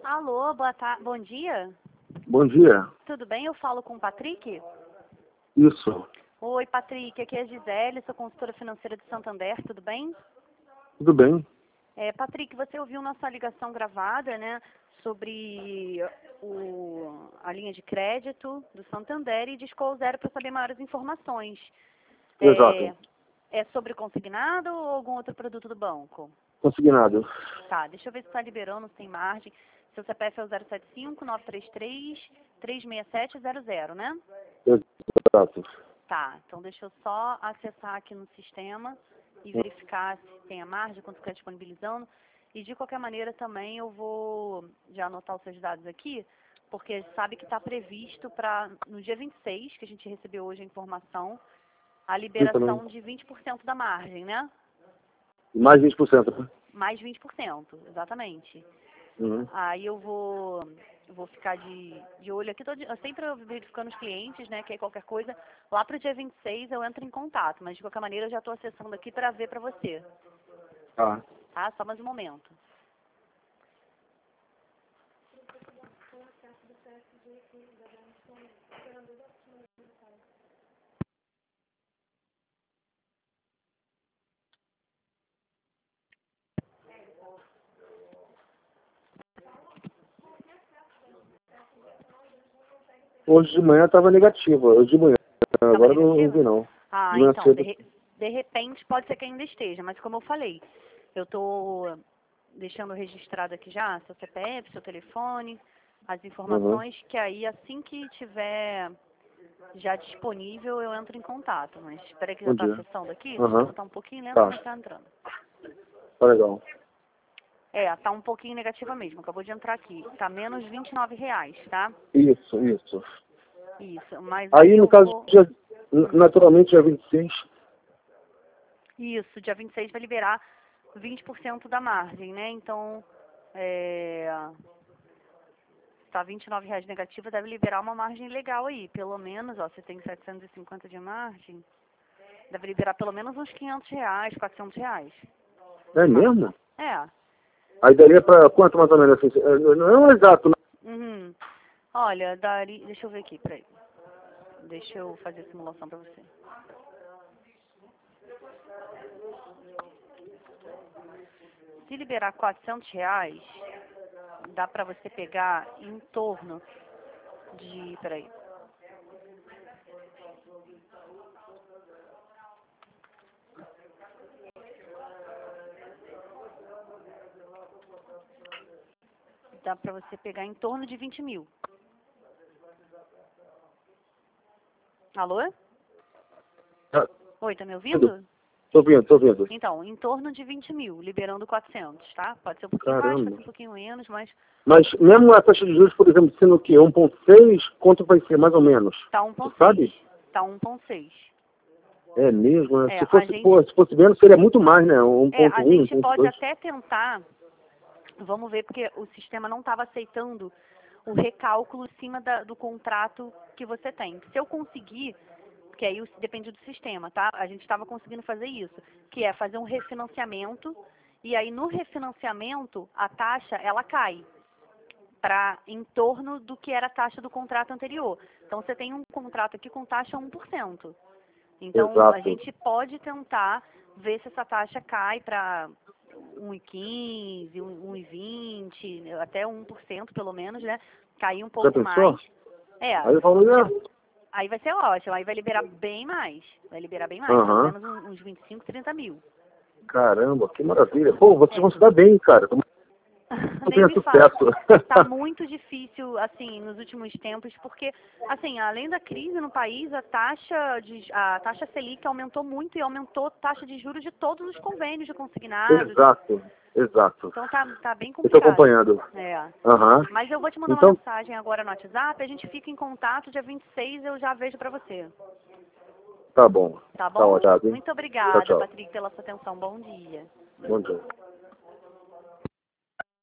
Alô, bom dia. Bom dia. Tudo bem? Eu falo com o Patrick? Isso. Oi, Patrick. Aqui é a Gisele, sou consultora financeira de Santander. Tudo bem? Tudo bem? Patrick, você ouviu nossa ligação gravada, né? Sobre a linha de crédito do Santander e discou o zero para saber maiores informações. Exato. É sobre consignado ou algum outro produto do banco? Consignado. Tá, deixa eu ver se está liberando sem margem. Seu CPF é o 075-933-367-00, né? Exato. Tá, então deixa eu só acessar aqui no sistema e verificar se tem a margem, quanto está disponibilizando. E de qualquer maneira também eu vou já anotar os seus dados aqui, porque sabe que está previsto para no dia 26, que a gente recebeu hoje a informação, a liberação de 20% da margem, né? Mais 20%, né? Mais 20%, exatamente. Uhum. Aí eu vou ficar de olho aqui, sempre verificando os clientes, né, que aí qualquer coisa, lá para o dia 26 eu entro em contato, mas de qualquer maneira eu já estou acessando aqui para ver para você. Tá. Tá? Só mais um momento. Hoje de manhã estava negativa. Hoje de manhã. Agora não vi, não. Ah, De manhã então, cedo. de repente pode ser que ainda esteja, mas como eu falei, eu estou deixando registrado aqui já seu CPF, seu telefone, as informações, que aí assim que tiver já disponível eu entro em contato. Mas espera que já Bom está dia. acessando aqui, o Uhum. sistema está um pouquinho lento, Tá. mas está entrando. Tá legal. Está um pouquinho negativa mesmo, acabou de entrar aqui. Está menos R$29, tá? Isso. Isso, mas Aí, eu no caso, vou... naturalmente, dia 26. Isso, dia 26 vai liberar 20% da margem, né? Então, está R$29 negativa, deve liberar uma margem legal aí. Pelo menos, ó, você tem 750 de margem, deve liberar pelo menos uns R$500, R$400. É mesmo? É. Aí daria pra quanto mais ou menos assim? Não é exato, né? Uhum. Olha, deixa eu ver aqui, peraí. Deixa eu fazer a simulação para você. Se liberar R$400, dá para você pegar em torno de... Peraí. Dá para você pegar em torno de 20 mil. Alô? Oi, tá me ouvindo? Tô vendo. Então, em torno de 20 mil, liberando 400, tá? Pode ser um pouquinho mais, pode ser um pouquinho menos, mas... Mas mesmo a taxa de juros, por exemplo, sendo o quê? 1,6, quanto vai ser mais ou menos? Tá Você sabe? 1,6. Tá 1,6. É mesmo, né? É, Se fosse menos, seria muito mais, né? 1,1, a gente pode 1,2. até tentar, vamos ver, porque o sistema não estava aceitando o recálculo em cima do contrato que você tem. Se eu conseguir, que aí depende do sistema, tá? A gente estava conseguindo fazer isso, que é fazer um refinanciamento, e aí no refinanciamento a taxa, ela cai para em torno do que era a taxa do contrato anterior. Então você tem um contrato aqui com taxa 1%. Então a Exato. gente pode tentar ver se essa taxa cai para 1,15, 1,20, até 1% pelo menos, né? Cair um pouco mais. Aí eu falo, Aí vai ser ótimo, aí vai liberar bem mais. Pelo menos uns 25, 30 mil. Caramba, que maravilha. Pô, vocês vão se dar bem, cara. Nem me fala. Tá muito difícil, assim, nos últimos tempos, porque, assim, além da crise no país, a taxa Selic aumentou muito e aumentou a taxa de juros de todos os convênios de consignados. Exato. Então tá bem complicado. Eu tô acompanhando. Mas eu vou te mandar uma mensagem agora no WhatsApp, a gente fica em contato, dia 26 eu já vejo pra você. Tá bom. Tá bom? Tá, Muito obrigada, tchau. Patrick, pela sua atenção. Bom dia. Bom dia.